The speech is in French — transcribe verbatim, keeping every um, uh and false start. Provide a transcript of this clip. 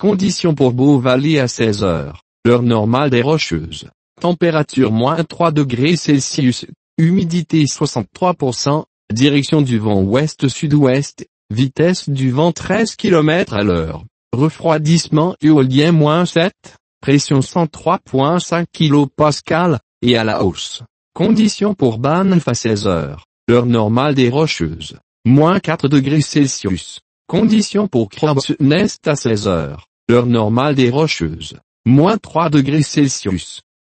Conditions pour Beauvalley à seize heures, l'heure normale des Rocheuses. Température moins trois degrés Celsius, humidité soixante-trois pour cent, direction du vent ouest-sud-ouest, vitesse du vent treize kilomètres à l'heure. Refroidissement éolien moins sept, pression cent trois virgule cinq kilopascales, et à la hausse. Conditions pour Banff à seize heures, l'heure normale des Rocheuses. Moins quatre degrés Celsius. Conditions pour Crow's Nest à seize heures, l'heure normale des Rocheuses. Moins trois degrés Celsius.